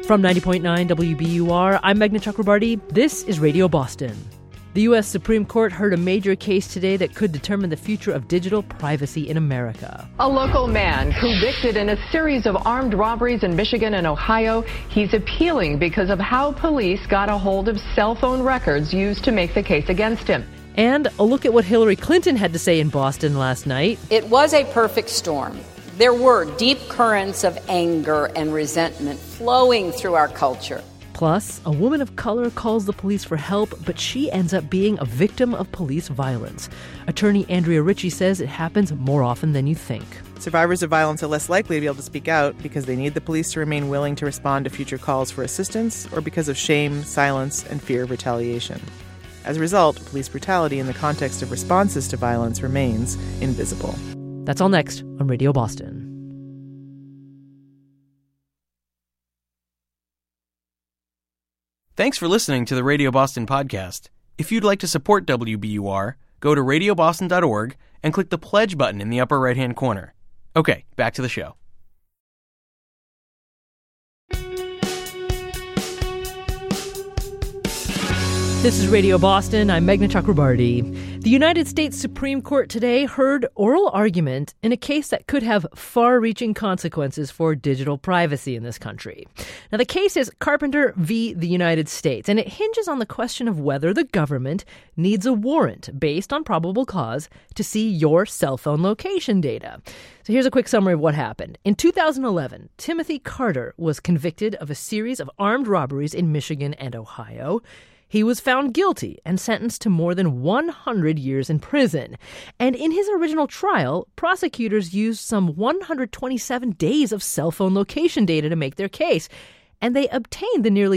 From 90.9 WBUR, I'm Meghna Chakrabarti. This is Radio Boston. The U.S. Supreme Court heard a major case today that could determine the future of digital privacy in America. A local man convicted in a series of armed robberies in Michigan and Ohio. He's appealing because of how police got a hold of cell phone records used to make the case against him. And a look at what Hillary Clinton had to say in Boston last night. It was a perfect storm. There were deep currents of anger and resentment flowing through our culture. Plus, a woman of color calls the police for help, but she ends up being a victim of police violence. Attorney Andrea Ritchie says it happens more often than you think. Survivors of violence are less likely to be able to speak out because they need the police to remain willing to respond to future calls for assistance or because of shame, silence, and fear of retaliation. As a result, police brutality in the context of responses to violence remains invisible. That's all next on Radio Boston. Thanks for listening to the Radio Boston podcast. If you'd like to support WBUR, go to radioboston.org and click the pledge button in the upper right-hand corner. Okay, back to the show. This is Radio Boston. I'm Meghna Chakrabarti. The United States Supreme Court today heard oral argument in a case that could have far-reaching consequences for digital privacy in this country. Now, the case is Carpenter v. the United States, and it hinges on the question of whether the government needs a warrant based on probable cause to see your cell phone location data. So here's a quick summary of what happened. In 2011, Timothy Carter was convicted of a series of armed robberies in Michigan and Ohio. He was found guilty and sentenced to more than 100 years in prison. And in his original trial, prosecutors used some 127 days of cell phone location data to make their case. And they obtained the nearly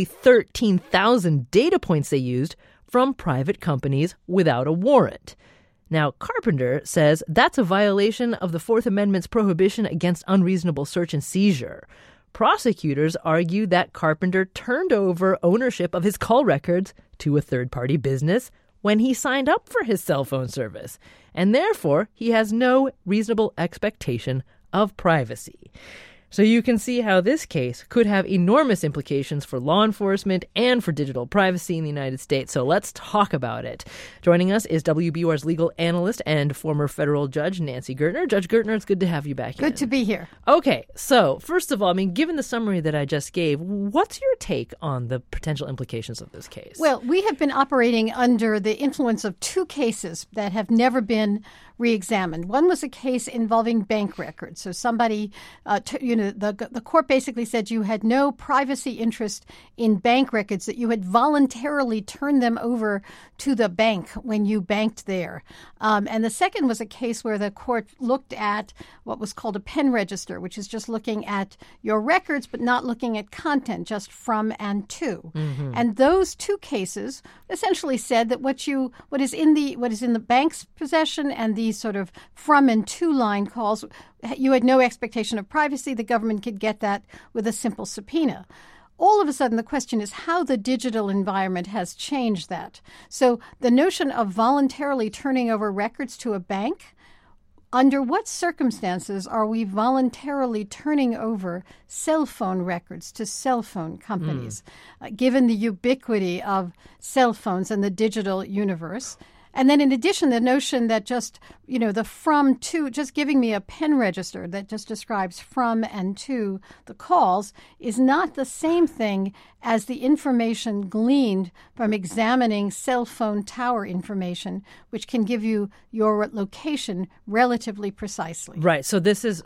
13,000 data points they used from private companies without a warrant. Now, Carpenter says that's a violation of the Fourth Amendment's prohibition against unreasonable search and seizure. Prosecutors argue that Carpenter turned over ownership of his call records to a third-party business when he signed up for his cell phone service, and therefore he has no reasonable expectation of privacy. So you can see how this case could have enormous implications for law enforcement and for digital privacy in the United States. So let's talk about it. Joining us is WBUR's legal analyst and former federal judge, Nancy Gertner. Judge Gertner, it's good to have you back. Good to be here. Okay, so first of all, given the summary that I just gave, what's your take on the potential implications of this case? Well, we have been operating under the influence of two cases that have never been re-examined. One was a case involving bank records. So somebody, the court basically said you had no privacy interest in bank records, that you had voluntarily turned them over to the bank when you banked there. And the second was a case where the court looked at what was called a pen register, which is just looking at your records but not looking at content, just from and to. Mm-hmm. And those two cases essentially said that what is in the bank's possession and these sort of from and to line calls, you had no expectation of privacy. The government could get that with a simple subpoena. All of a sudden, the question is how the digital environment has changed that. So the notion of voluntarily turning over records to a bank, under what circumstances are we voluntarily turning over cell phone records to cell phone companies, given the ubiquity of cell phones and the digital universe? And then in addition, the notion that just, the from to, just giving me a pen register that just describes from and to the calls is not the same thing as the information gleaned from examining cell phone tower information, which can give you your location relatively precisely. Right. So this is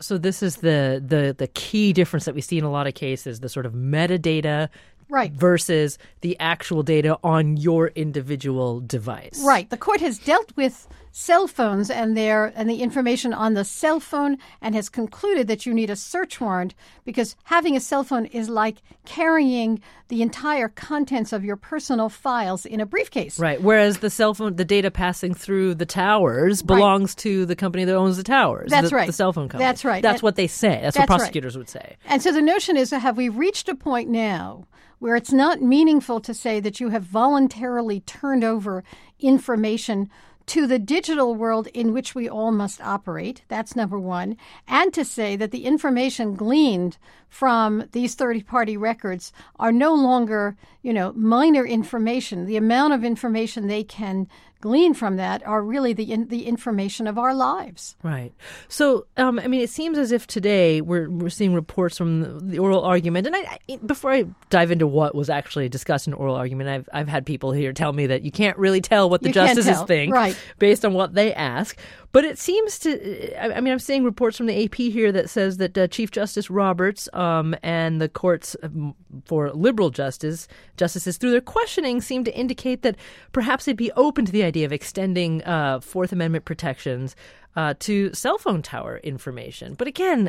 the key difference that we see in a lot of cases, the sort of metadata right, versus the actual data on your individual device. Right. The court has dealt with cell phones and the information on the cell phone and has concluded that you need a search warrant because having a cell phone is like carrying the entire contents of your personal files in a briefcase. Right. Whereas the cell phone, the data passing through the towers belongs to the company that owns the towers. That's right. The cell phone company. That's right. That's what they say. That's what prosecutors would say. And so the notion is, have we reached a point now where it's not meaningful to say that you have voluntarily turned over information to the digital world in which we all must operate. That's number one. And to say that the information gleaned from these third-party records are no longer, minor information. The amount of information they can glean from that are really the information of our lives. Right. So, it seems as if today we're seeing reports from the oral argument. And I before I dive into what was actually discussed in oral argument, I've had people here tell me that you can't really tell what the justices think based on what they ask. But it seems to, I'm seeing reports from the AP here that says that Chief Justice Roberts and the courts for liberal justices through their questioning seem to indicate that perhaps they'd be open to the idea of extending Fourth Amendment protections to cell phone tower information. But again,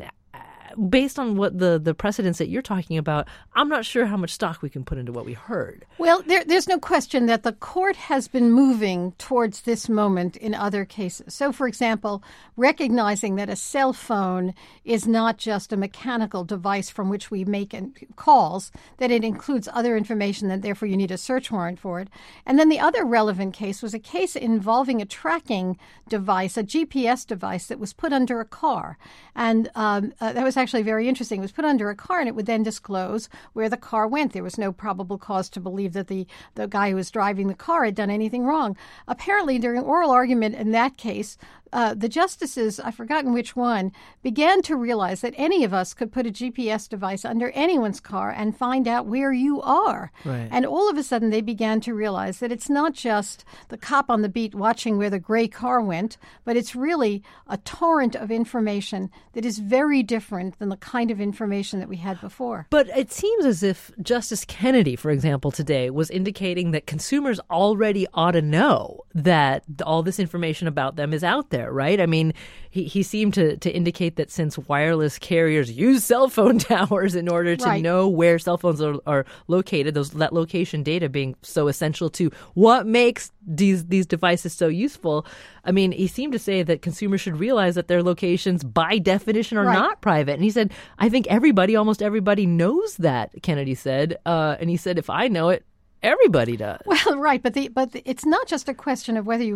based on what the precedents that you're talking about, I'm not sure how much stock we can put into what we heard. Well, there's no question that the court has been moving towards this moment in other cases. So, for example, recognizing that a cell phone is not just a mechanical device from which we make calls, that it includes other information, and therefore you need a search warrant for it. And then the other relevant case was a case involving a tracking device, a GPS device that was put under a car. And that was actually very interesting. It was put under a car, and it would then disclose where the car went. There was no probable cause to believe that the guy who was driving the car had done anything wrong. Apparently, during oral argument in that case, the justices, I've forgotten which one, began to realize that any of us could put a GPS device under anyone's car and find out where you are. Right. And all of a sudden, they began to realize that it's not just the cop on the beat watching where the gray car went, but it's really a torrent of information that is very different than the kind of information that we had before. But it seems as if Justice Kennedy, for example, today was indicating that consumers already ought to know that all this information about them is out there. Right? He seemed to indicate that since wireless carriers use cell phone towers in order to know where cell phones are located, that location data being so essential to what makes these devices so useful. He seemed to say that consumers should realize that their locations by definition are not private. And he said, I think almost everybody knows that, Kennedy said. And he said, if I know it, everybody does. Well, right, but it's not just a question of whether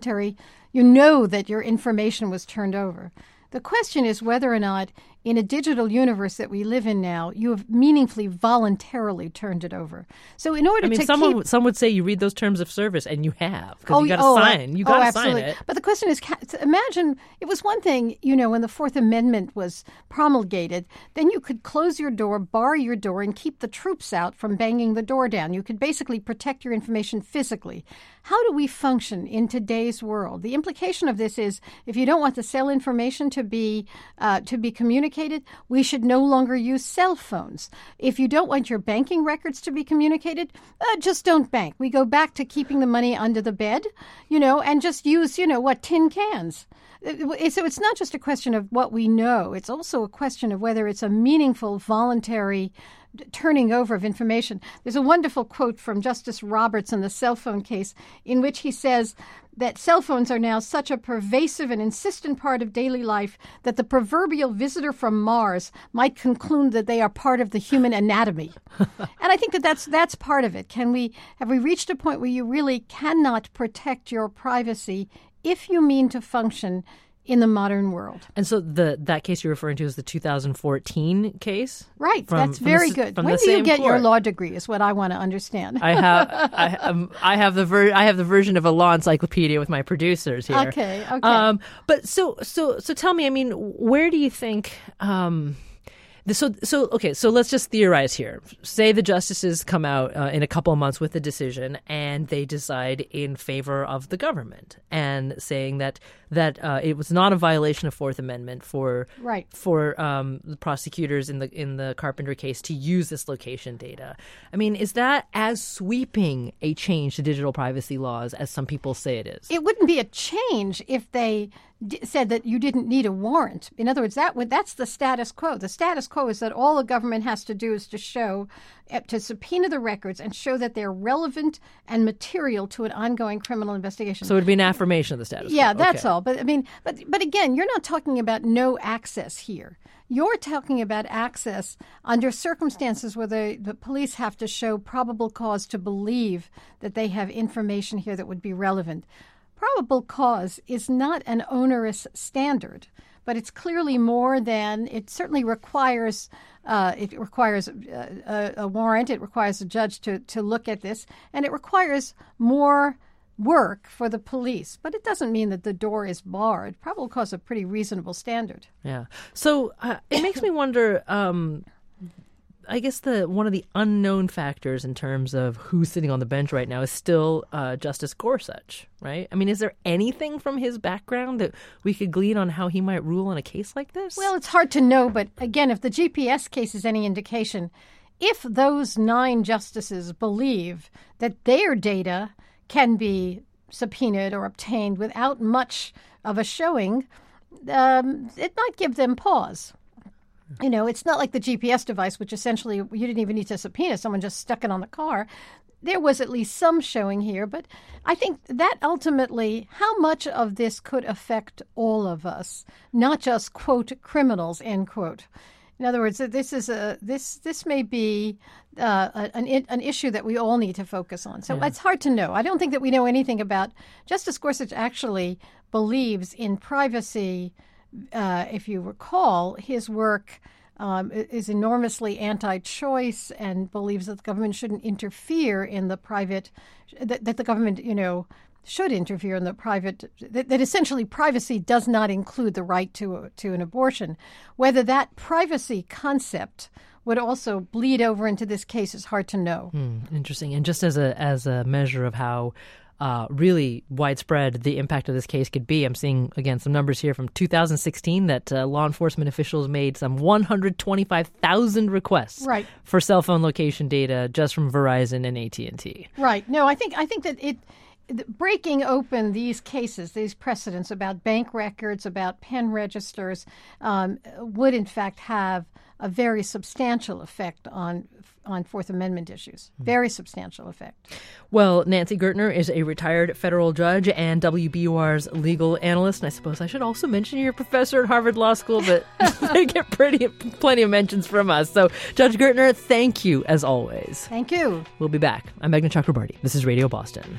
you know that your information was turned over. The question is whether or not, in a digital universe that we live in now, you have meaningfully, voluntarily turned it over. So in order to some would say you read those terms of service, and you have, because you got to sign. You got to sign it. But the question is, imagine it was one thing, when the Fourth Amendment was promulgated, then you could close your door, bar your door, and keep the troops out from banging the door down. You could basically protect your information physically. How do we function in today's world? The implication of this is, if you don't want the cell information to be communicated, we should no longer use cell phones. If you don't want your banking records to be communicated, just don't bank. We go back to keeping the money under the bed, and just use, tin cans. So it's not just a question of what we know. It's also a question of whether it's a meaningful, voluntary turning over of information. There's a wonderful quote from Justice Roberts in the cell phone case in which he says that cell phones are now such a pervasive and insistent part of daily life that the proverbial visitor from Mars might conclude that they are part of the human anatomy. And I think that's part of it. Have we reached a point where you really cannot protect your privacy if you mean to function in the modern world? And so that case you're referring to is the 2014 case? Right. That's very good. When do you get your law degree is what I want to understand. I have the version of a law encyclopedia with my producers here. Okay. But so tell me, where do you think So let's just theorize here. Say the justices come out in a couple of months with a decision, and they decide in favor of the government, and saying that it was not a violation of Fourth Amendment for the prosecutors in the Carpenter case to use this location data. Is that as sweeping a change to digital privacy laws as some people say it is? It wouldn't be a change if they said that you didn't need a warrant. In other words, that's the status quo. The status quo is that all the government has to do is to subpoena the records and show that they're relevant and material to an ongoing criminal investigation. So it would be an affirmation of the status quo. Yeah, that's all. But but again, you're not talking about no access here. You're talking about access under circumstances where the police have to show probable cause to believe that they have information here that would be relevant. probable cause is not an onerous standard, but it's clearly more than it certainly requires. It requires a warrant. It requires a judge to look at this, and it requires more work for the police. But it doesn't mean that the door is barred. Probable cause is a pretty reasonable standard. Yeah. So it makes me wonder. I guess one of the unknown factors in terms of who's sitting on the bench right now is still Justice Gorsuch, right? I mean, is there anything from his background that we could glean on how he might rule on a case like this? Well, it's hard to know, but again, if the GPS case is any indication, if those 9 justices believe that their data can be subpoenaed or obtained without much of a showing, it might give them pause. You know, it's not like the GPS device, which essentially you didn't even need to subpoena. Someone just stuck it on the car. There was at least some showing here. But I think that ultimately, how much of this could affect all of us, not just, quote, criminals, end quote. In other words, this may be an issue that we all need to focus on. So It's hard to know. I don't think that we know anything about. Justice Gorsuch actually believes in privacy. If you recall, his work is enormously anti-choice and believes that the government shouldn't interfere in the private, that the government, should interfere in the private, that essentially privacy does not include the right to an abortion. Whether that privacy concept would also bleed over into this case is hard to know. Interesting. And just as a measure of how really widespread the impact of this case could be. I'm seeing, again, some numbers here from 2016 that law enforcement officials made some 125,000 requests for cell phone location data just from Verizon and AT&T. Right. No, I think that breaking open these cases, these precedents about bank records, about pen registers, would in fact have a very substantial effect on Fourth Amendment issues. Very substantial effect. Well, Nancy Gertner is a retired federal judge and WBUR's legal analyst. And I suppose I should also mention you're a professor at Harvard Law School, but they get plenty of mentions from us. So, Judge Gertner, thank you as always. Thank you. We'll be back. I'm Meghna Chakrabarti. This is Radio Boston.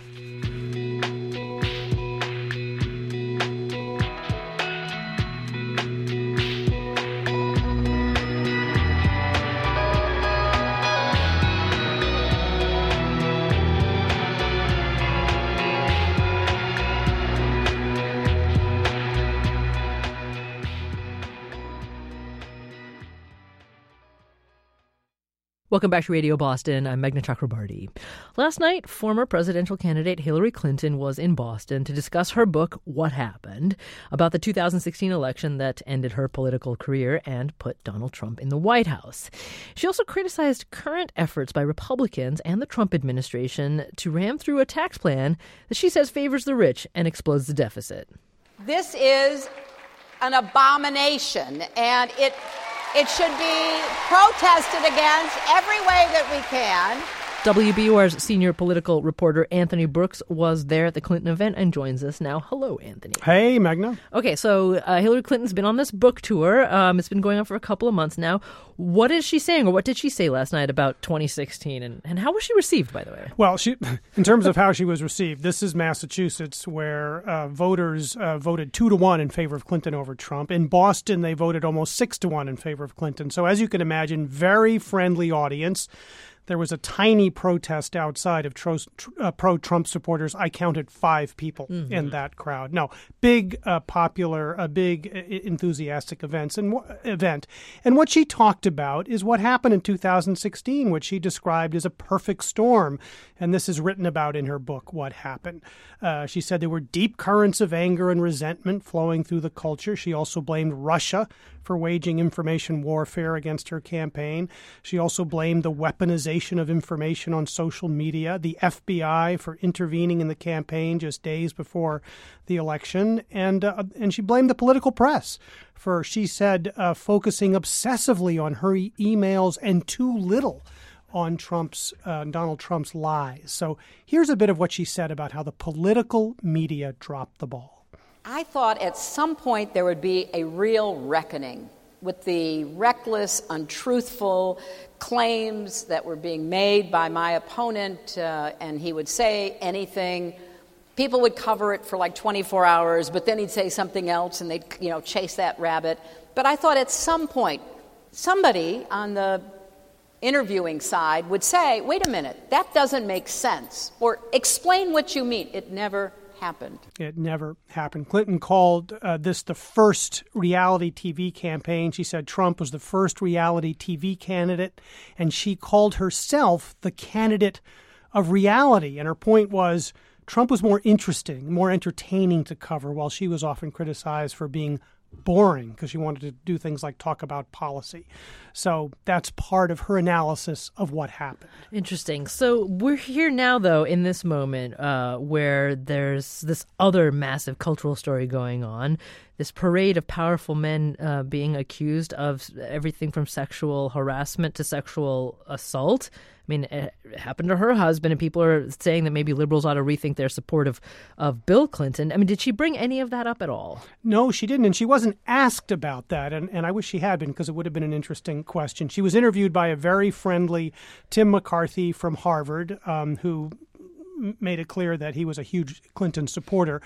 Welcome back to Radio Boston. I'm Meghna Chakrabarti. Last night, former presidential candidate Hillary Clinton was in Boston to discuss her book, What Happened, about the 2016 election that ended her political career and put Donald Trump in the White House. She also criticized current efforts by Republicans and the Trump administration to ram through a tax plan that she says favors the rich and explodes the deficit. This is an abomination, and it should be protested against every way that we can. WBUR's senior political reporter Anthony Brooks was there at the Clinton event and joins us now. Hello, Anthony. Hey, Meghna. Okay, so Hillary Clinton's been on this book tour. It's been going on for a couple of months now. What is she saying, or what did she say last night about 2016, and how was she received, by the way? Well, in terms of how she was received, this is Massachusetts, where voters voted 2-1 in favor of Clinton over Trump. In Boston, they voted almost 6-1 in favor of Clinton. So as you can imagine, very friendly audience. There was a tiny protest outside of pro-Trump supporters. I counted 5 people in that crowd. No, big, popular, big, enthusiastic event. And what she talked about is what happened in 2016, which she described as a perfect storm. And this is written about in her book, What Happened. She said there were deep currents of anger and resentment flowing through the culture. She also blamed Russia for waging information warfare against her campaign. She also blamed the weaponization of information on social media, the FBI for intervening in the campaign just days before the election, and she blamed the political press for, she said, focusing obsessively on her emails and too little on Donald Trump's lies. So here's a bit of what she said about how the political media dropped the ball. I thought at some point there would be a real reckoning with the reckless, untruthful claims that were being made by my opponent, and he would say anything people would cover it for like 24 hours, but then he'd say something else and they'd, chase that rabbit. But I thought at some point, somebody on the interviewing side would say, wait a minute, that doesn't make sense, or explain what you mean. It never happened. It never happened. Clinton called this the first reality TV campaign. She said Trump was the first reality TV candidate, and she called herself the candidate of reality. And her point was Trump was more interesting, more entertaining to cover, while she was often criticized for being boring because she wanted to do things like talk about policy. So that's part of her analysis of what happened. Interesting. So we're here now, though, in this moment where there's this other massive cultural story going on, this parade of powerful men being accused of everything from sexual harassment to sexual assault. I mean, it happened to her husband, and people are saying that maybe liberals ought to rethink their support of Bill Clinton. I mean, did she bring any of that up at all? No, she didn't, and she wasn't asked about that, and I wish she had been, because it would have been an interesting question. She was interviewed by a very friendly Tim McCarthy from Harvard, who made it clear that he was a huge Clinton supporter.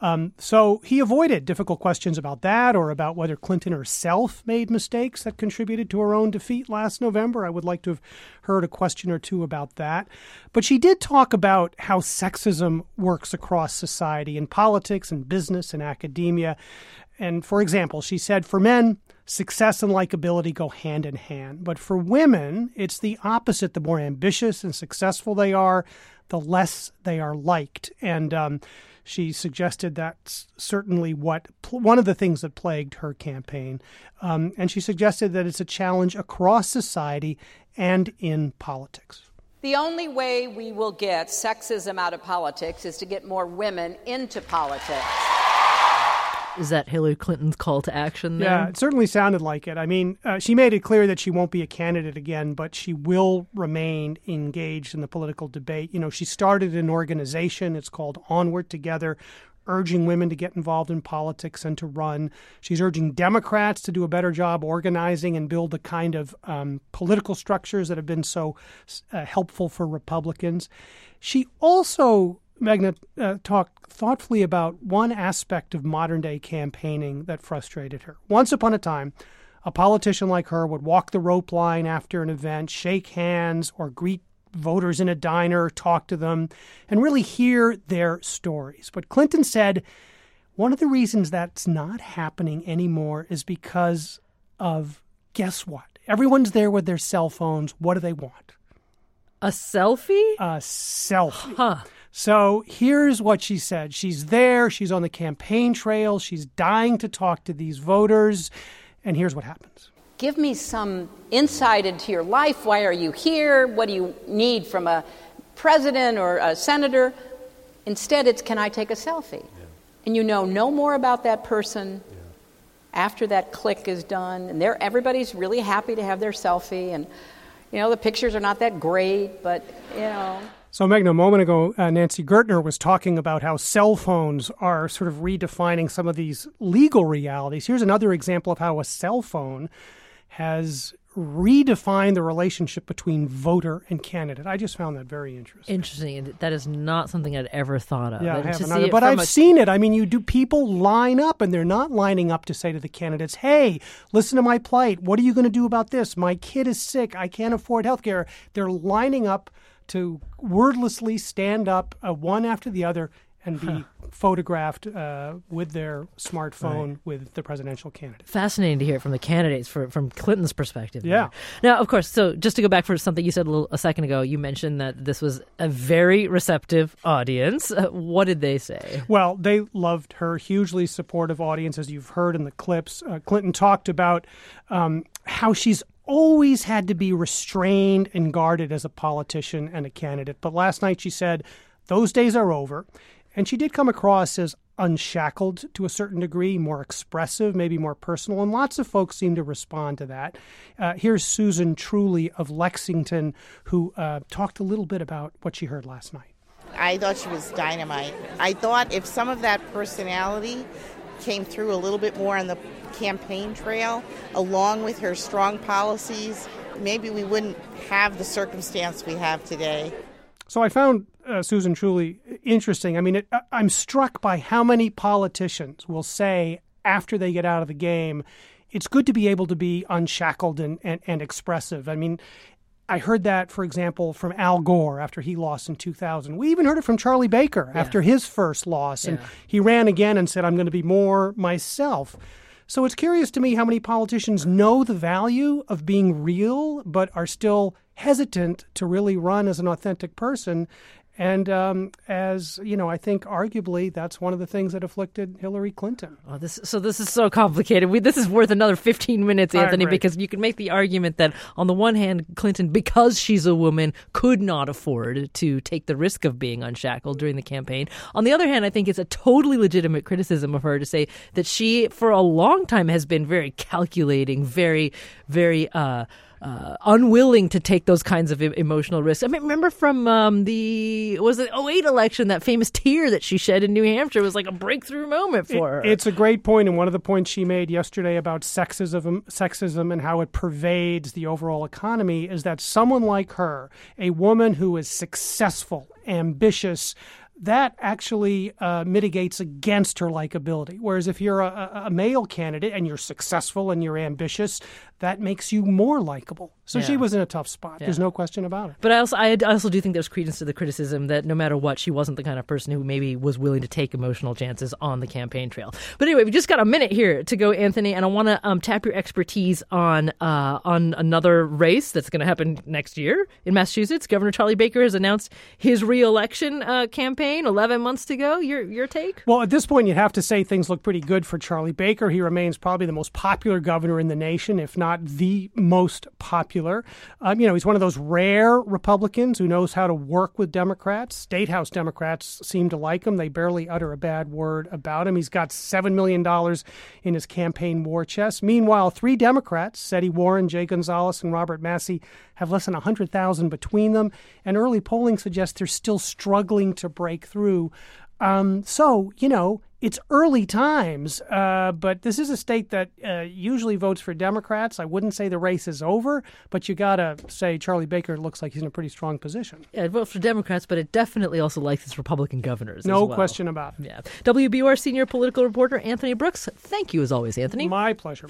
So he avoided difficult questions about that or about whether Clinton herself made mistakes that contributed to her own defeat last November. I would like to have heard a question or two about that. But she did talk about how sexism works across society in politics and business and academia. And for example, she said, for men, success and likability go hand in hand. But for women, it's the opposite. The more ambitious and successful they are, the less they are liked. And she suggested that's certainly one of the things that plagued her campaign. And she suggested that it's a challenge across society and in politics. The only way we will get sexism out of politics is to get more women into politics. Is that Hillary Clinton's call to action there? Yeah, it certainly sounded like it. I mean, she made it clear that she won't be a candidate again, but she will remain engaged in the political debate. She started an organization. It's called Onward Together, urging women to get involved in politics and to run. She's urging Democrats to do a better job organizing and build the kind of political structures that have been so helpful for Republicans. She also, Magna, talked thoughtfully about one aspect of modern-day campaigning that frustrated her. Once upon a time, a politician like her would walk the rope line after an event, shake hands, or greet voters in a diner, talk to them, and really hear their stories. But Clinton said one of the reasons that's not happening anymore is because of, guess what? Everyone's there with their cell phones. What do they want? A selfie? A selfie. Huh. So here's what she said. She's there. She's on the campaign trail. She's dying to talk to these voters. And here's what happens. Give me some insight into your life. Why are you here? What do you need from a president or a senator? Instead, it's, can I take a selfie? Yeah. And you know no more about that person after that click is done. And everybody's really happy to have their selfie. And, the pictures are not that great, but, So, Meghna, a moment ago, Nancy Gertner was talking about how cell phones are sort of redefining some of these legal realities. Here's another example of how a cell phone has redefined the relationship between voter and candidate. I just found that very interesting. Interesting. That is not something I'd ever thought of. Yeah, I haven't either. But I've seen it. I mean, people line up, and they're not lining up to say to the candidates, hey, listen to my plight. What are you going to do about this? My kid is sick. I can't afford health care. They're lining up to wordlessly stand up one after the other and be photographed with their smartphone with the presidential candidate. Fascinating to hear it from the candidates from Clinton's perspective. Yeah. Now, of course, so just to go back for something you said a second ago, you mentioned that this was a very receptive audience. What did they say? Well, they loved her, hugely supportive audience, as you've heard in the clips. Clinton talked about how she's always had to be restrained and guarded as a politician and a candidate. But last night she said those days are over. And she did come across as unshackled to a certain degree, more expressive, maybe more personal. And lots of folks seem to respond to that. Here's Susan Truly of Lexington, who talked a little bit about what she heard last night. I thought she was dynamite. I thought if some of that personality came through a little bit more on the campaign trail, along with her strong policies, maybe we wouldn't have the circumstance we have today. So I found Susan Truly interesting. I mean, I'm struck by how many politicians will say after they get out of the game, it's good to be able to be unshackled and expressive. I mean, I heard that, for example, from Al Gore after he lost in 2000. We even heard it from Charlie Baker after his first loss. And he ran again and said, I'm going to be more myself. So it's curious to me how many politicians know the value of being real but are still hesitant to really run as an authentic person. And as you know, I think arguably that's one of the things that afflicted Hillary Clinton. Oh, this is so complicated. This is worth another 15 minutes, Anthony, because you can make the argument that on the one hand, Clinton, because she's a woman, could not afford to take the risk of being unshackled during the campaign. On the other hand, I think it's a totally legitimate criticism of her to say that she, for a long time, has been very calculating, very, very unwilling to take those kinds of emotional risks. I mean, remember from the 2008 election, that famous tear that she shed in New Hampshire was like a breakthrough moment for her. It's a great point, and one of the points she made yesterday about sexism and how it pervades the overall economy is that someone like her, a woman who is successful, ambitious, that actually mitigates against her likability. Whereas if you're a male candidate and you're successful and you're ambitious, that makes you more likable. So she was in a tough spot. There's no question about it. But I also do think there's credence to the criticism that no matter what, she wasn't the kind of person who maybe was willing to take emotional chances on the campaign trail. But anyway, we just got a minute here to go, Anthony, and I want to tap your expertise on another race that's going to happen next year in Massachusetts. Governor Charlie Baker has announced his re-election campaign. 11 months to go. Your take? Well, at this point, you'd have to say things look pretty good for Charlie Baker. He remains probably the most popular governor in the nation, if not the most popular. He's one of those rare Republicans who knows how to work with Democrats. State House Democrats seem to like him. They barely utter a bad word about him. He's got $7 million in his campaign war chest. Meanwhile, 3 Democrats, Seti Warren, Jay Gonzalez, and Robert Massey, have less than 100,000 between them. And early polling suggests they're still struggling to break through. It's early times, but this is a state that usually votes for Democrats. I wouldn't say the race is over, but you got to say Charlie Baker looks like he's in a pretty strong position. Yeah, it votes for Democrats, but it definitely also likes its Republican governors No as well. question about it. Yeah. WBUR senior political reporter Anthony Brooks, thank you as always, Anthony. My pleasure.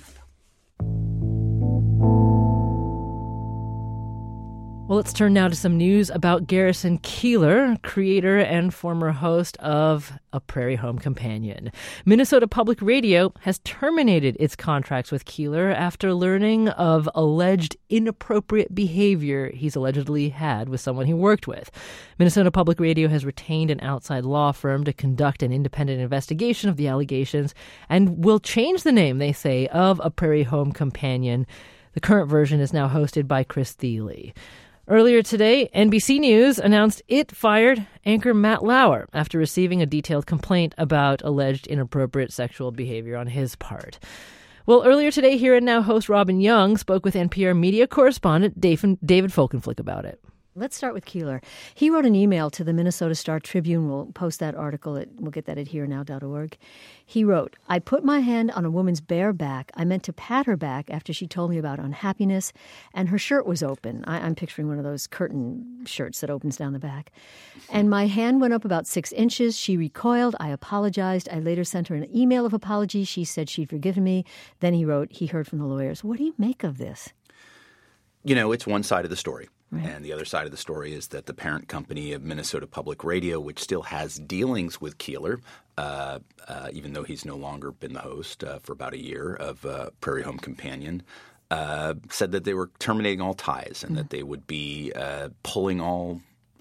Well, let's turn now to some news about Garrison Keillor, creator and former host of A Prairie Home Companion. Minnesota Public Radio has terminated its contracts with Keillor after learning of alleged inappropriate behavior he's allegedly had with someone he worked with. Minnesota Public Radio has retained an outside law firm to conduct an independent investigation of the allegations and will change the name, they say, of A Prairie Home Companion. The current version is now hosted by Chris Thiele. Earlier today, NBC News announced it fired anchor Matt Lauer after receiving a detailed complaint about alleged inappropriate sexual behavior on his part. Well, earlier today, Here and Now host Robin Young spoke with NPR media correspondent David Folkenflik about it. Let's start with Keillor. He wrote an email to the Minnesota Star-Tribune. We'll post that article. We'll get that at herenow.org. He wrote, I put my hand on a woman's bare back. I meant to pat her back after she told me about unhappiness, and her shirt was open. I'm picturing one of those curtain shirts that opens down the back. And my hand went up about 6 inches. She recoiled. I apologized. I later sent her an email of apology. She said she'd forgiven me. Then he wrote, he heard from the lawyers. What do you make of this? It's one side of the story. Right. And the other side of the story is that the parent company of Minnesota Public Radio, which still has dealings with Keillor, even though he's no longer been the host for about a year of Prairie Home Companion, said that they were terminating all ties and that they would be pulling all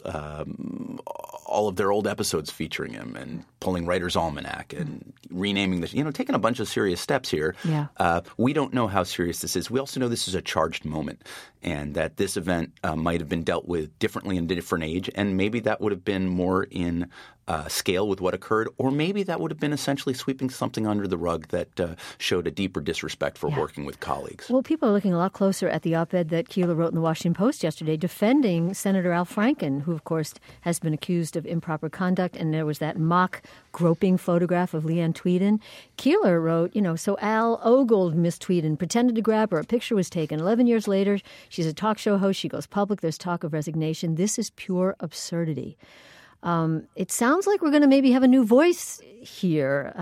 of their old episodes featuring him and pulling Writer's Almanac and renaming this, taking a bunch of serious steps here. Yeah. We don't know how serious this is. We also know this is a charged moment and that this event might have been dealt with differently in a different age, and maybe that would have been more in scale with what occurred, or maybe that would have been essentially sweeping something under the rug that showed a deeper disrespect for working with colleagues. Well, people are looking a lot closer at the op-ed that Keillor wrote in the Washington Post yesterday defending Senator Al Franken, who, of course, has been accused of improper conduct, and there was that mock groping photograph of Leanne Tweeden. Keillor wrote, so Al ogled Miss Tweeden, pretended to grab her. A picture was taken. 11 years later, she's a talk show host. She goes public. There's talk of resignation. This is pure absurdity. It sounds like we're going to maybe have a new voice here.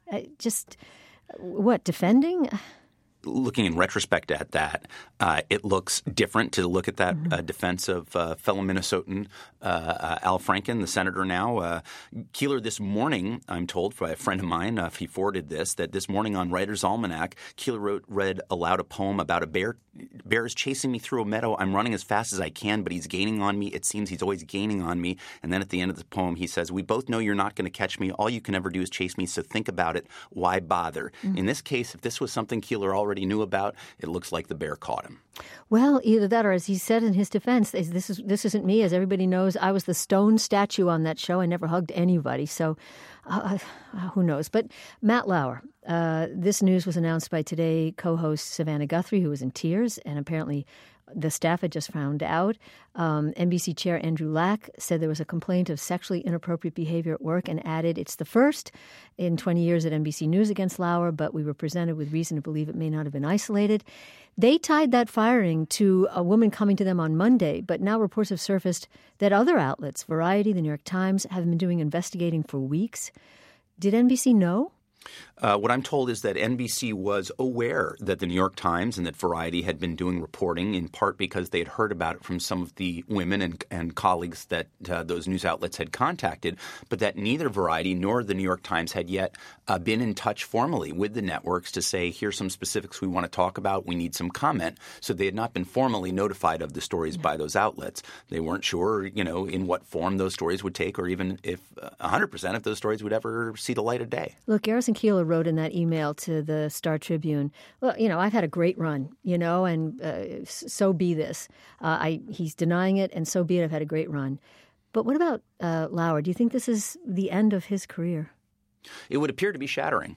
Defending? Looking in retrospect at that, it looks different to look at that defense of fellow Minnesotan Al Franken, the senator now. Keeler this morning, I'm told by a friend of mine, he forwarded this, that this morning on Writer's Almanac, Keeler read aloud a poem about a bear. Bear is chasing me through a meadow. I'm running as fast as I can, but he's gaining on me. It seems he's always gaining on me. And then at the end of the poem, he says, we both know you're not going to catch me. All you can ever do is chase me, so think about it. Why bother? In this case, if this was something Keeler already knew about, it looks like the bear caught him. Well, either that or, as he said in his defense, this isn't me. As everybody knows, I was the stone statue on that show. I never hugged anybody. So who knows? But Matt Lauer, this news was announced by Today co-host Savannah Guthrie, who was in tears, and apparently the staff had just found out. NBC chair Andrew Lack said there was a complaint of sexually inappropriate behavior at work and added, it's the first in 20 years at NBC News against Lauer, but we were presented with reason to believe it may not have been isolated. They tied that firing to a woman coming to them on Monday, but now reports have surfaced that other outlets, Variety, the New York Times, have been doing investigating for weeks. Did NBC know? What I'm told is that NBC was aware that the New York Times and that Variety had been doing reporting, in part because they had heard about it from some of the women and colleagues that those news outlets had contacted, but that neither Variety nor the New York Times had yet been in touch formally with the networks to say, here's some specifics we want to talk about, we need some comment. So they had not been formally notified of the stories by those outlets. They weren't sure, in what form those stories would take, or even if 100% of those stories would ever see the light of day. Look, Garrison Keillor wrote in that email to the Star Tribune, well, I've had a great run, and so be this. He's denying it, and so be it, I've had a great run. But what about Lauer? Do you think this is the end of his career? It would appear to be shattering.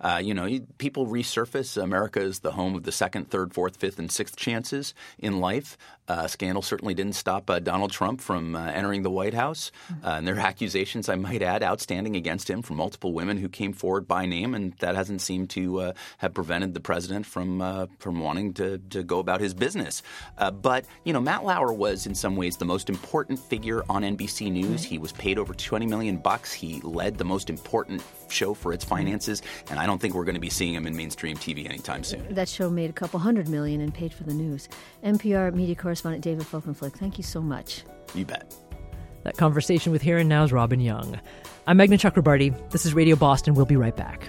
People resurface. America is the home of the second, third, fourth, fifth, and sixth chances in life. Scandal certainly didn't stop Donald Trump from entering the White House. And there are accusations, I might add, outstanding against him from multiple women who came forward by name, and that hasn't seemed to have prevented the president from wanting to go about his business. But Matt Lauer was in some ways the most important figure on NBC News. He was paid over $20 million. He led the most important show for its finances, and I don't think we're going to be seeing him in mainstream TV anytime soon. That show made a couple $100 million and paid for the news. NPR media correspondent David Folkenflik, thank you so much. You bet. That conversation with Here and Now's Robin Young. I'm Meghna Chakrabarty. This is Radio Boston. We'll be right back.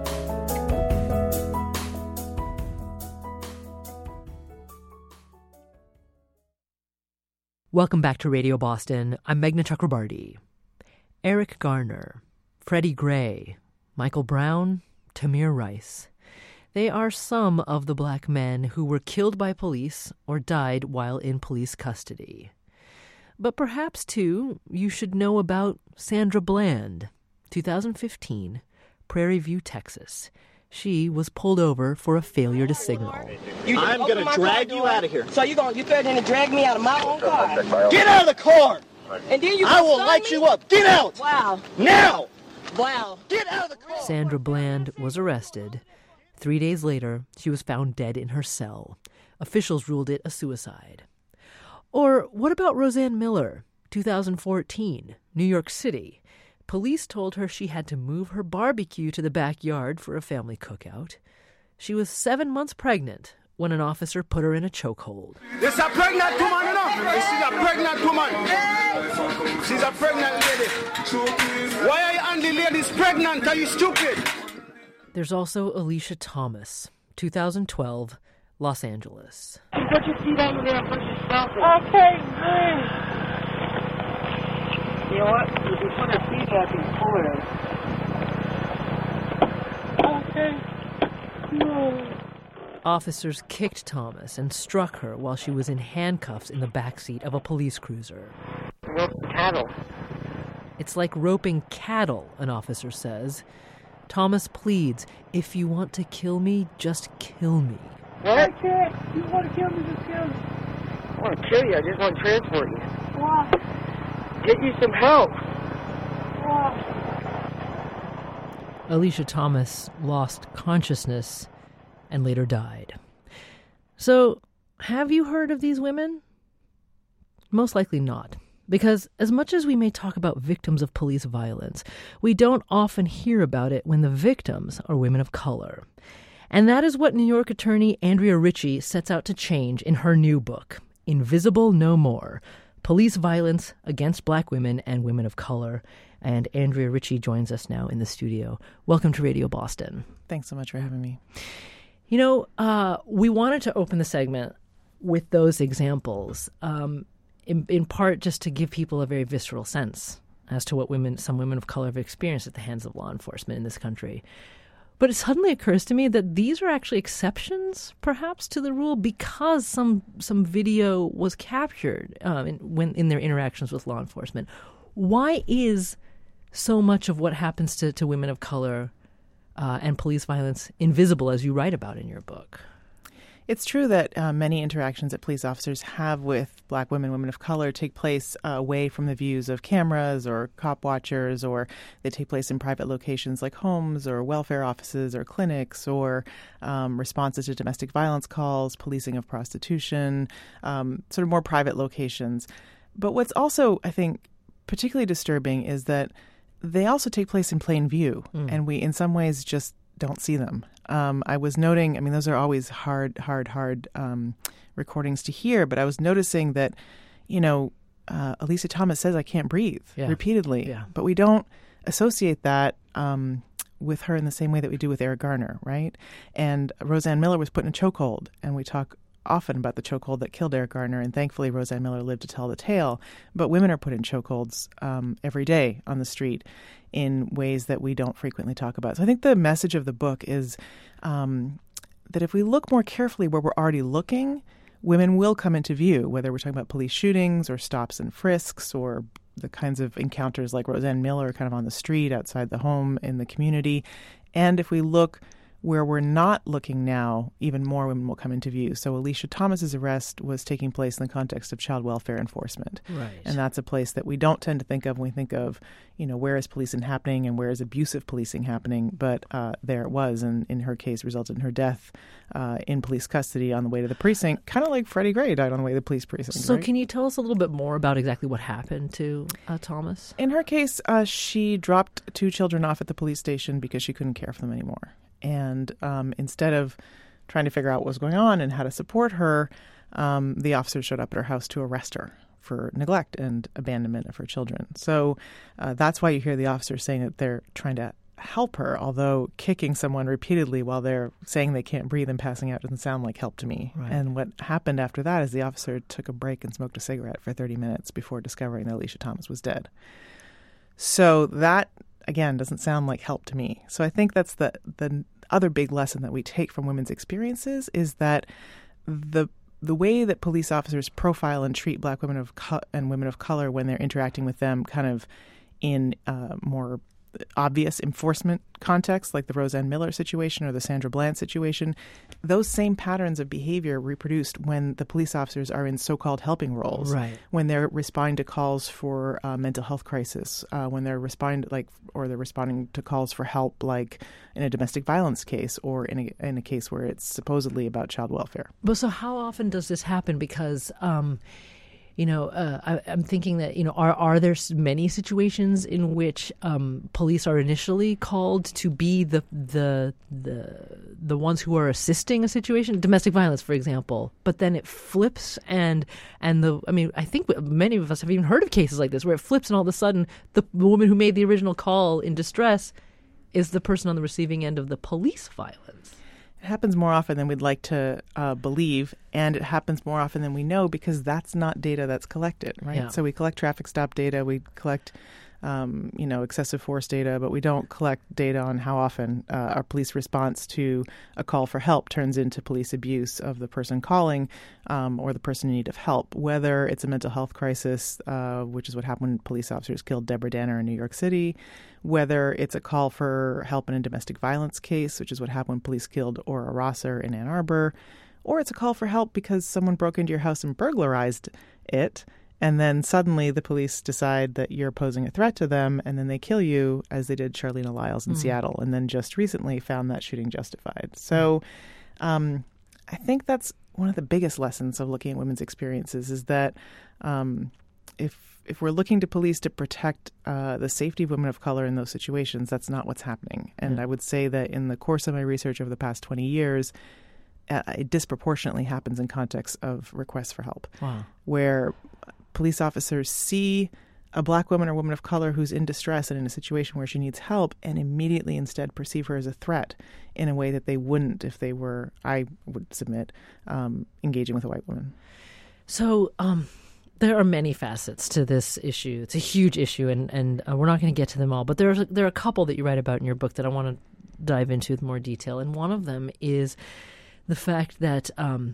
Welcome back to Radio Boston. I'm Meghna Chakrabarty. Eric Garner, Freddie Gray, Michael Brown, Tamir Rice. They are some of the black men who were killed by police or died while in police custody. But perhaps, too, you should know about Sandra Bland, 2015, Prairie View, Texas. She was pulled over for a failure to signal. I'm going to drag you out of here. So you threatening to drag me out of my own car? Get out of the car! And then I will light you up. Get out! Wow. Now! Wow. Get out of the car! Sandra Bland was arrested. 3 days later, she was found dead in her cell. Officials ruled it a suicide. Or what about Roseanne Miller, 2014, New York City? Police told her she had to move her barbecue to the backyard for a family cookout. She was 7 months pregnant when an officer put her in a chokehold. This is a pregnant woman, you know? This is a pregnant woman. She's a pregnant lady. Why are you and the lady's pregnant? Are you stupid? There's also Alicia Thomas, 2012, Los Angeles. Put your feet over there and put your stuff in. Okay, good. You know what? If you put your feet back and pull it. Okay. No. Officers kicked Thomas and struck her while she was in handcuffs in the backseat of a police cruiser. Rope cattle. It's like roping cattle, an officer says. Thomas pleads, if you want to kill me, just kill me. What? I can't. You want to kill me, just kill me. I want to kill you. I just want to transport you. Why? Get you some help. Why? Alicia Thomas lost consciousness and later died. So, have you heard of these women? Most likely not. Because as much as we may talk about victims of police violence, we don't often hear about it when the victims are women of color. And that is what New York attorney Andrea Ritchie sets out to change in her new book, Invisible No More: Police Violence Against Black Women and Women of Color. And Andrea Ritchie joins us now in the studio. Welcome to Radio Boston. Thanks so much for having me. You know, we wanted to open the segment with those examples, in part just to give people a very visceral sense as to what some women of color have experienced at the hands of law enforcement in this country. But it suddenly occurs to me that these are actually exceptions, perhaps, to the rule because some video was captured in their interactions with law enforcement. Why is so much of what happens to women of color and police violence invisible, as you write about in your book? It's true that many interactions that police officers have with Black women, women of color, take place away from the views of cameras or cop watchers, or they take place in private locations like homes or welfare offices or clinics, or responses to domestic violence calls, policing of prostitution, sort of more private locations. But what's also, I think, particularly disturbing is that they also take place in plain view, and we, in some ways, just don't see them. I was noting, I mean, those are always hard recordings to hear, but I was noticing that, you know, Alicia Thomas says, "I can't breathe," repeatedly, but we don't associate that with her in the same way that we do with Eric Garner, right? And Roseanne Miller was put in a chokehold, and we talk often about the chokehold that killed Eric Garner, and thankfully Roseanne Miller lived to tell the tale. But women are put in chokeholds every day on the street in ways that we don't frequently talk about. So I think the message of the book is that if we look more carefully where we're already looking, women will come into view, whether we're talking about police shootings or stops and frisks or the kinds of encounters like Roseanne Miller kind of on the street, outside the home, in the community. And if we look where we're not looking now, even more women will come into view. So Alicia Thomas's arrest was taking place in the context of child welfare enforcement. Right. And that's a place that we don't tend to think of when we think of, you know, where is policing happening and where is abusive policing happening. But there it was, and in her case resulted in her death in police custody on the way to the precinct, kind of like Freddie Gray died on the way to the police precinct. So right? Can you tell us a little bit more about exactly what happened to Thomas? In her case, she dropped 2 children off at the police station because she couldn't care for them anymore. And instead of trying to figure out what was going on and how to support her, the officers showed up at her house to arrest her for neglect and abandonment of her children. So that's why you hear the officers saying that they're trying to help her, although kicking someone repeatedly while they're saying they can't breathe and passing out doesn't sound like help to me. Right. And what happened after that is the officer took a break and smoked a cigarette for 30 minutes before discovering that Alicia Thomas was dead. So that, again, doesn't sound like help to me. So I think that's the other big lesson that we take from women's experiences is that the way that police officers profile and treat Black women and women of color when they're interacting with them kind of in more obvious enforcement context, like the Roseanne Miller situation or the Sandra Bland situation, those same patterns of behavior reproduced when the police officers are in so-called helping roles, right? When they're responding to calls for mental health crisis, when they're responding to calls for help, like in a domestic violence case or in a case where it's supposedly about child welfare. But so how often does this happen? Because I'm thinking that, are there many situations in which police are initially called to be the ones who are assisting a situation, domestic violence, for example, but then it flips I think many of us have even heard of cases like this where it flips and all of a sudden the woman who made the original call in distress is the person on the receiving end of the police violence. It happens more often than we'd like to believe, and it happens more often than we know because that's not data that's collected, right? Yeah. So we collect traffic stop data, we collect, excessive force data, but we don't collect data on how often our police response to a call for help turns into police abuse of the person calling or the person in need of help, whether it's a mental health crisis, which is what happened when police officers killed Deborah Danner in New York City, whether it's a call for help in a domestic violence case, which is what happened when police killed Ora Rosser in Ann Arbor, or it's a call for help because someone broke into your house and burglarized it, and then suddenly the police decide that you're posing a threat to them, and then they kill you, as they did Charlena Lyles in Seattle, and then just recently found that shooting justified. So I think that's one of the biggest lessons of looking at women's experiences is that if we're looking to police to protect the safety of women of color in those situations, that's not what's happening. And I would say that in the course of my research over the past 20 years, it disproportionately happens in contexts of requests for help, where police officers see a black woman or woman of color who's in distress and in a situation where she needs help and immediately instead perceive her as a threat in a way that they wouldn't if they were, I would submit, engaging with a white woman. So there are many facets to this issue. It's a huge issue, and we're not going to get to them all. But there are a couple that you write about in your book that I want to dive into with more detail. And one of them is the fact that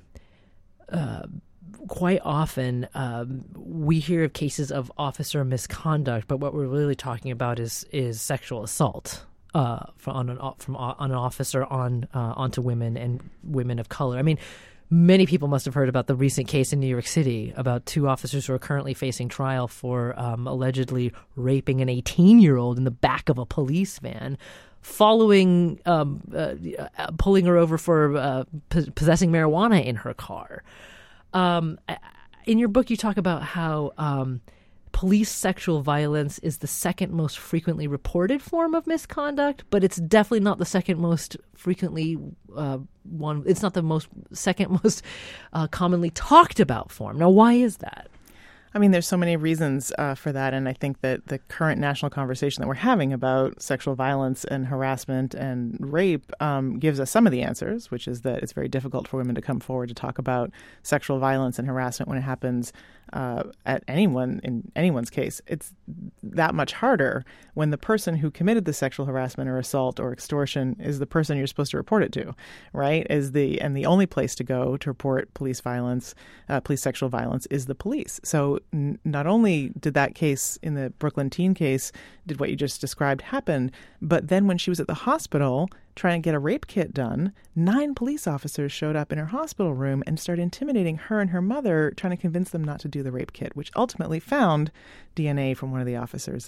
quite often we hear of cases of officer misconduct, but what we're really talking about is sexual assault on an officer onto women and women of color. I mean, many people must have heard about the recent case in New York City about two officers who are currently facing trial for allegedly raping an 18-year-old in the back of a police van, following pulling her over for possessing marijuana in her car. In your book, you talk about how police sexual violence is the second most frequently reported form of misconduct, but it's definitely not the second most frequently It's not the second most commonly talked about form. Now, why is that? I mean, there's so many reasons for that, and I think that the current national conversation that we're having about sexual violence and harassment and rape gives us some of the answers, which is that it's very difficult for women to come forward to talk about sexual violence and harassment when it happens at in anyone's case. It's that much harder when the person who committed the sexual harassment or assault or extortion is the person you're supposed to report it to, right? And the only place to go to report police violence, police sexual violence, is the police. So not only did that case in the Brooklyn teen case, did what you just described happen, but then when she was at the hospital trying to get a rape kit done, 9 police officers showed up in her hospital room and started intimidating her and her mother, trying to convince them not to do the rape kit, which ultimately found DNA from one of the officers.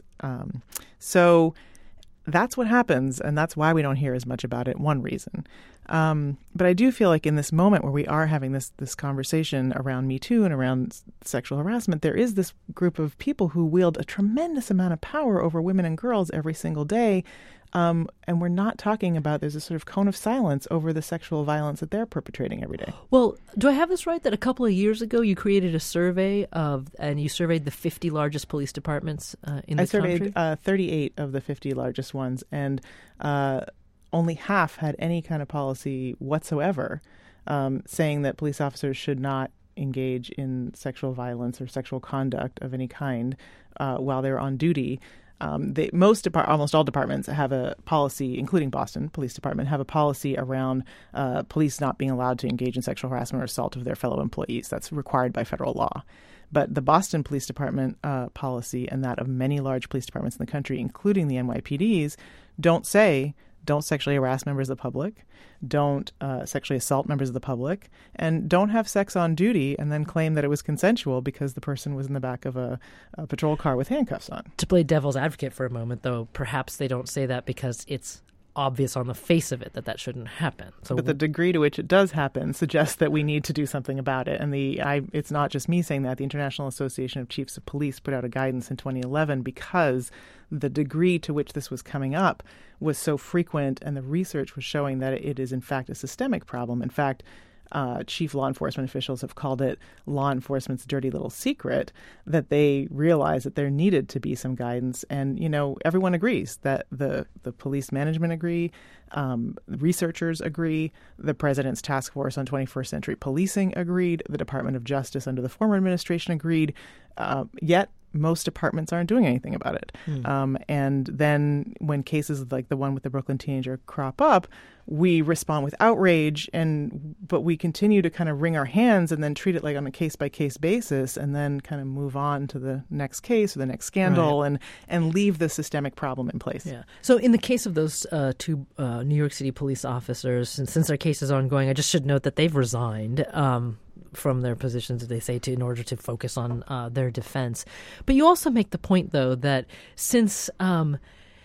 So that's what happens, and that's why we don't hear as much about it, one reason. But I do feel like in this moment where we are having this conversation around Me Too and around sexual harassment, there is this group of people who wield a tremendous amount of power over women and girls every single day. And we're not talking about, there's a sort of cone of silence over the sexual violence that they're perpetrating every day. Well, do I have this right that a couple of years ago you created a survey and you surveyed the 50 largest police departments in the country? I surveyed 38 of the 50 largest ones, and only half had any kind of policy whatsoever saying that police officers should not engage in sexual violence or sexual conduct of any kind while they're on duty. Almost all departments have a policy, including Boston Police Department, have a policy around police not being allowed to engage in sexual harassment or assault of their fellow employees. That's required by federal law. But the Boston Police Department policy and that of many large police departments in the country, including the NYPD's, don't say don't sexually harass members of the public, don't sexually assault members of the public, and don't have sex on duty and then claim that it was consensual because the person was in the back of a patrol car with handcuffs on. To play devil's advocate for a moment, though, perhaps they don't say that because it's obvious on the face of it that shouldn't happen. But the degree to which it does happen suggests that we need to do something about it. And it's not just me saying that. The International Association of Chiefs of Police put out a guidance in 2011 because the degree to which this was coming up was so frequent, and the research was showing that it is, in fact, a systemic problem. In fact, chief law enforcement officials have called it law enforcement's dirty little secret, that they realize that there needed to be some guidance. And, everyone agrees that the police management agree, researchers agree, the president's task force on 21st century policing agreed, the Department of Justice under the former administration agreed, yet most departments aren't doing anything about it. And then when cases like the one with the Brooklyn teenager crop up, we respond with outrage, but we continue to kind of wring our hands and then treat it like on a case-by-case basis and then kind of move on to the next case or the next scandal, right, and leave the systemic problem in place. Yeah. So in the case of those two New York City police officers, and since their case is ongoing, I just should note that they've resigned from their positions, they say, in order to focus on their defense. But you also make the point, though, that since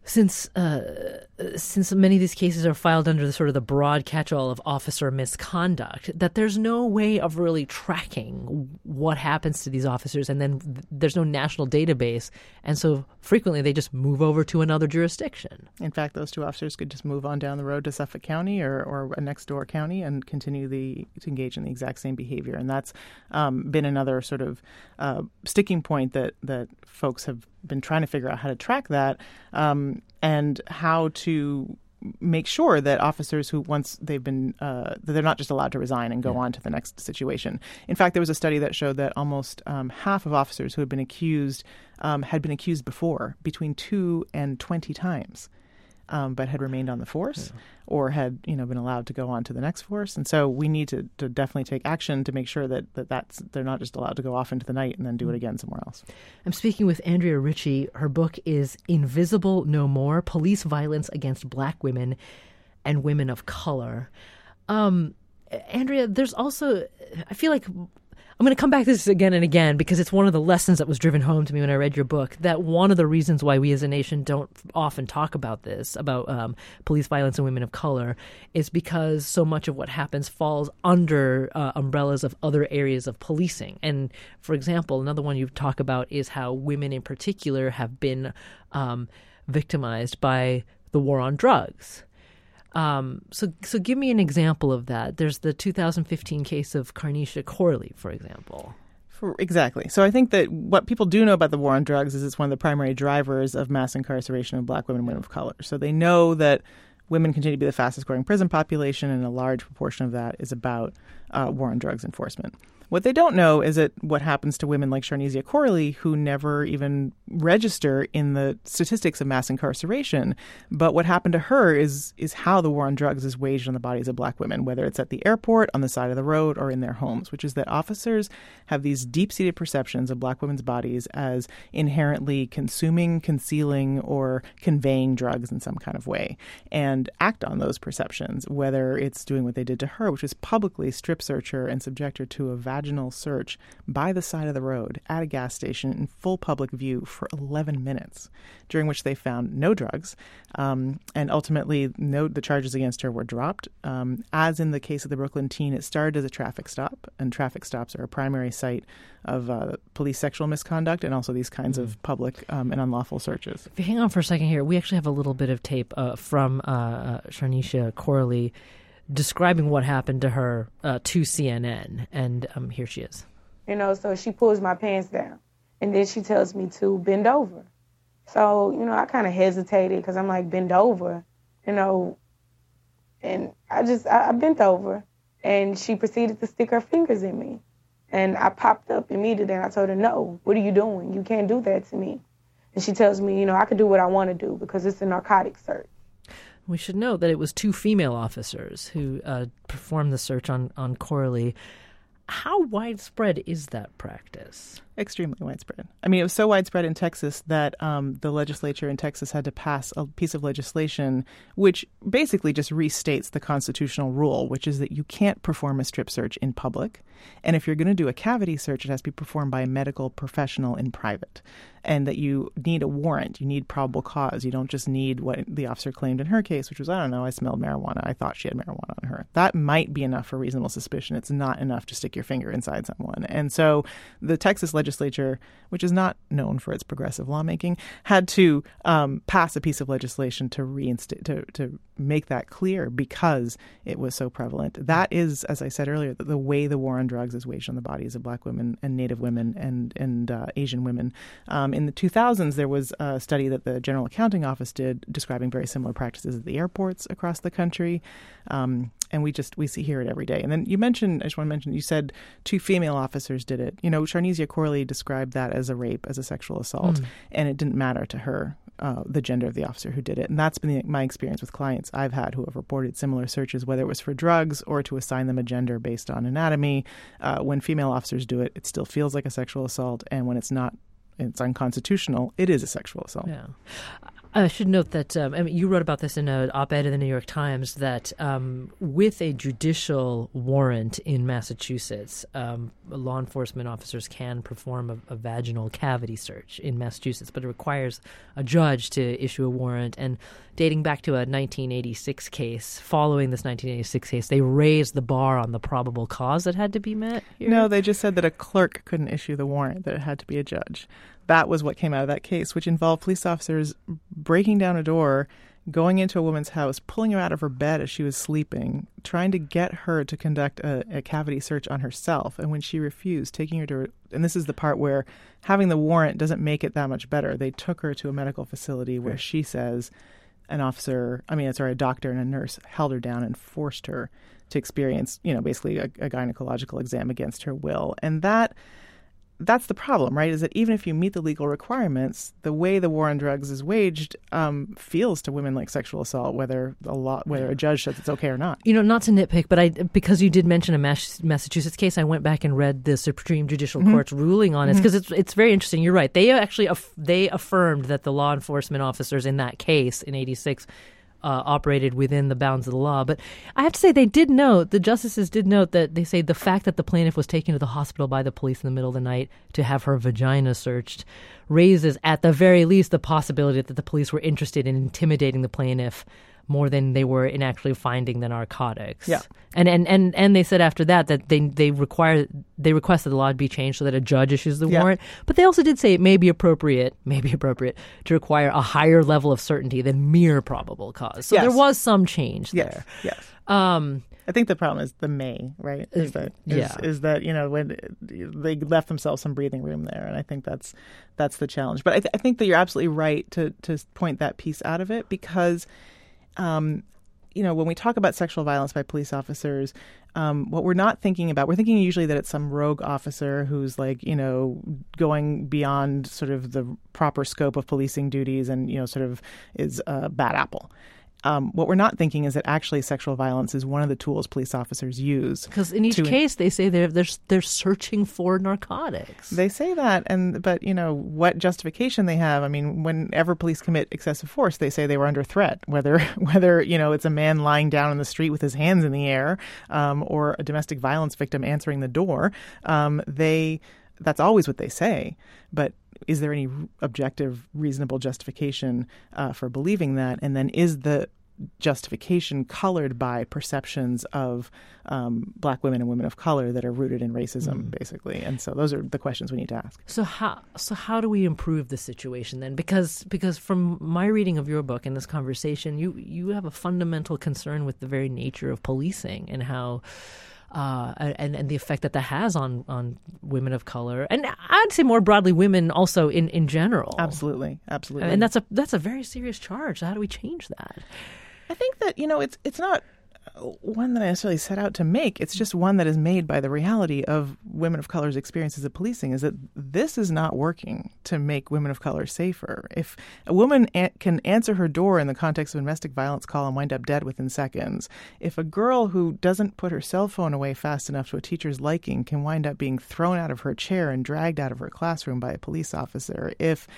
since many of these cases are filed under the sort of the broad catch-all of officer misconduct, that there's no way of really tracking what happens to these officers, and then there's no national database, and so frequently they just move over to another jurisdiction. In fact, those two officers could just move on down the road to Suffolk County or a next-door county and continue to engage in the exact same behavior, and that's been another sort of sticking point that folks have been trying to figure out how to track that, and how to make sure that officers who once they've been that they're not just allowed to resign and go on to the next situation. In fact, there was a study that showed that almost half of officers who had been accused before, between 2 and 20 times, but had remained on the force or had been allowed to go on to the next force. And so we need to definitely take action to make sure that they're not just allowed to go off into the night and then do it again somewhere else. I'm speaking with Andrea Ritchie. Her book is Invisible No More: Police Violence Against Black Women and Women of Color. Andrea, there's also, I feel like I'm going to come back to this again and again because it's one of the lessons that was driven home to me when I read your book, that one of the reasons why we as a nation don't often talk about this, about police violence and women of color, is because so much of what happens falls under umbrellas of other areas of policing. And, for example, another one you talk about is how women in particular have been victimized by the war on drugs. So give me an example of that. There's the 2015 case of Carnisha Corley, for example. Exactly. So I think that what people do know about the war on drugs is it's one of the primary drivers of mass incarceration of black women and women of color. So they know that women continue to be the fastest growing prison population, and a large proportion of that is about war on drugs enforcement. What they don't know is that what happens to women like Sharnisia Corley, who never even register in the statistics of mass incarceration. But what happened to her is how the war on drugs is waged on the bodies of black women, whether it's at the airport, on the side of the road, or in their homes, which is that officers have these deep-seated perceptions of black women's bodies as inherently consuming, concealing, or conveying drugs in some kind of way, and act on those perceptions, whether it's doing what they did to her, which is publicly strip search her and subject her to a vaginal search by the side of the road at a gas station in full public view for 11 minutes, during which they found no drugs. And ultimately, the charges against her were dropped. As in the case of the Brooklyn teen, it started as a traffic stop, and traffic stops are a primary site of police sexual misconduct and also these kinds of public and unlawful searches. If you hang on for a second here, we actually have a little bit of tape from Sharnisha Corley describing what happened to her to CNN, and here she is. So she pulls my pants down, and then she tells me to bend over. So, I kind of hesitated because I'm like, bend over, and I bent over, and she proceeded to stick her fingers in me. And I popped up immediately, and I told her, no, what are you doing? You can't do that to me. And she tells me, I can do what I want to do because it's a narcotic search. We should note that it was 2 female officers who performed the search on Corley. How widespread is that practice? Extremely widespread. I mean, it was so widespread in Texas that the legislature in Texas had to pass a piece of legislation which basically just restates the constitutional rule, which is that you can't perform a strip search in public. And if you're going to do a cavity search, it has to be performed by a medical professional in private. And that you need a warrant. You need probable cause. You don't just need what the officer claimed in her case, which was, I don't know, I smelled marijuana. I thought she had marijuana on her. That might be enough for reasonable suspicion. It's not enough to stick your finger inside someone. And so the Texas legislature, which is not known for its progressive lawmaking, had to pass a piece of legislation to reinstate, to make that clear because it was so prevalent. That is, as I said earlier, the way the war on drugs is waged on the bodies of black women and Native women and Asian women. In the 2000s, there was a study that the General Accounting Office did describing very similar practices at the airports across the country. And we hear it every day. And then I just want to mention, you said 2 female officers did it. Sharnisia Corley described that as a rape, as a sexual assault, and it didn't matter to her, the gender of the officer who did it. And that's been my experience with clients I've had who have reported similar searches, whether it was for drugs or to assign them a gender based on anatomy. When female officers do it, it still feels like a sexual assault. And when it's not, it's unconstitutional, it is a sexual assault. Yeah. I should note that you wrote about this in an op-ed in the New York Times that with a judicial warrant in Massachusetts, law enforcement officers can perform a vaginal cavity search in Massachusetts, but it requires a judge to issue a warrant. And dating back to a 1986 case, following this 1986 case, they raised the bar on the probable cause that had to be met here. No, they just said that a clerk couldn't issue the warrant, that it had to be a judge. That was what came out of that case, which involved police officers breaking down a door, going into a woman's house, pulling her out of her bed as she was sleeping, trying to get her to conduct a cavity search on herself. And when she refused, taking her to, and this is the part where having the warrant doesn't make it that much better. They took her to a medical facility where she says a doctor and a nurse held her down and forced her to experience, basically a gynecological exam against her will. And that's the problem, right, is that even if you meet the legal requirements, the way the war on drugs is waged feels to women like sexual assault, whether a judge says it's okay or not. Not to nitpick, but because you did mention a Massachusetts case, I went back and read the Supreme Judicial Court's ruling on it, because it's very interesting. You're right. They actually they affirmed that the law enforcement officers in that case in 86 operated within the bounds of the law. But I have to say, the justices did note that they say the fact that the plaintiff was taken to the hospital by the police in the middle of the night to have her vagina searched raises, at the very least, the possibility that the police were interested in intimidating the plaintiff more than they were in actually finding the narcotics. Yeah. And they said after that they requested the law be changed so that a judge issues the warrant. But they also did say it may be appropriate to require a higher level of certainty than mere probable cause. So there was some change there. Yes. I think the problem is the may, right? Is that when they left themselves some breathing room there, and I think that's the challenge. But I think that you're absolutely right to point that piece out of it, because when we talk about sexual violence by police officers, what we're not thinking about, we're thinking usually that it's some rogue officer who's going beyond sort of the proper scope of policing duties and, sort of is a bad apple. What we're not thinking is that actually sexual violence is one of the tools police officers use. Because in each case, they say they're searching for narcotics. They say that, but what justification they have? I mean, whenever police commit excessive force, they say they were under threat. Whether it's a man lying down in the street with his hands in the air, or a domestic violence victim answering the door, that's always what they say. But is there any objective, reasonable justification for believing that? And then is the justification colored by perceptions of Black women and women of color that are rooted in racism, basically? And so those are the questions we need to ask. So how do we improve the situation then? Because from my reading of your book and this conversation, you have a fundamental concern with the very nature of policing and how and the effect that has on women of color, and I'd say more broadly women also in general. Absolutely. And that's a very serious charge. So how do we change that? I think that it's not one that I necessarily set out to make. It's just one that is made by the reality of women of color's experiences of policing, is that this is not working to make women of color safer. If a woman can answer her door in the context of a domestic violence call and wind up dead within seconds, if a girl who doesn't put her cell phone away fast enough to a teacher's liking can wind up being thrown out of her chair and dragged out of her classroom by a police officer, if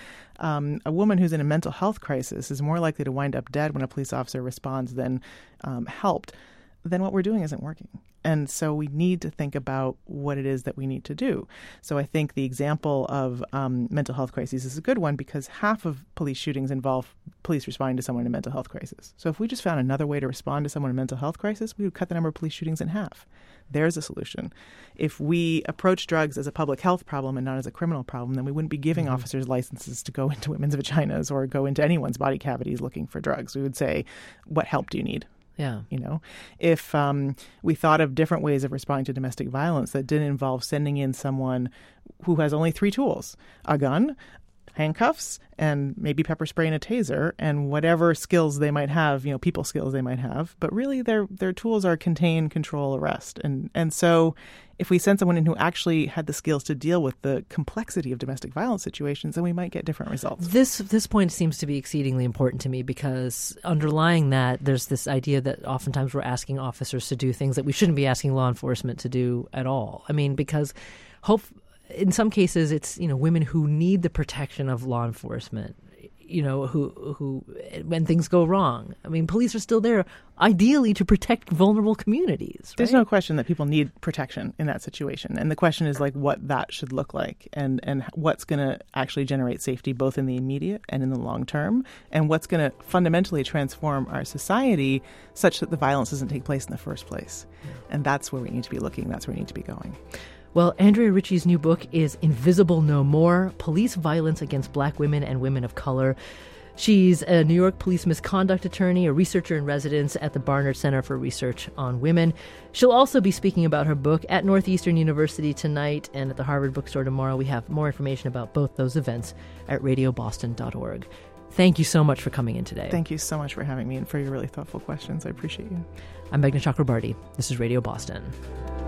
a woman who's in a mental health crisis is more likely to wind up dead when a police officer responds than helped, then what we're doing isn't working. And so we need to think about what it is that we need to do. So I think the example of mental health crises is a good one, because half of police shootings involve police responding to someone in a mental health crisis. So if we just found another way to respond to someone in a mental health crisis, we would cut the number of police shootings in half. There's a solution. If we approach drugs as a public health problem and not as a criminal problem, then we wouldn't be giving officers licenses to go into women's vaginas or go into anyone's body cavities looking for drugs. We would say, what help do you need? Yeah. If we thought of different ways of responding to domestic violence that didn't involve sending in someone who has only 3 tools: a gun, handcuffs, and maybe pepper spray and a taser, and whatever skills they might have, people skills they might have. But really their tools are contain, control, arrest. And so if we send someone in who actually had the skills to deal with the complexity of domestic violence situations, then we might get different results. This point seems to be exceedingly important to me, because underlying that, there's this idea that oftentimes we're asking officers to do things that we shouldn't be asking law enforcement to do at all. I mean, because in some cases, it's women who need the protection of law enforcement. who when things go wrong. I mean, police are still there, ideally, to protect vulnerable communities. Right? There's no question that people need protection in that situation. And the question is like what that should look like and what's going to actually generate safety both in the immediate and in the long term, and what's going to fundamentally transform our society such that the violence doesn't take place in the first place. Yeah. And that's where we need to be looking. That's where we need to be going. Well, Andrea Ritchie's new book is Invisible No More: Police Violence Against Black Women and Women of Color. She's a New York police misconduct attorney, a researcher in residence at the Barnard Center for Research on Women. She'll also be speaking about her book at Northeastern University tonight and at the Harvard Bookstore tomorrow. We have more information about both those events at radioboston.org. Thank you so much for coming in today. Thank you so much for having me and for your really thoughtful questions. I appreciate you. I'm Meghna Chakrabarty. This is Radio Boston.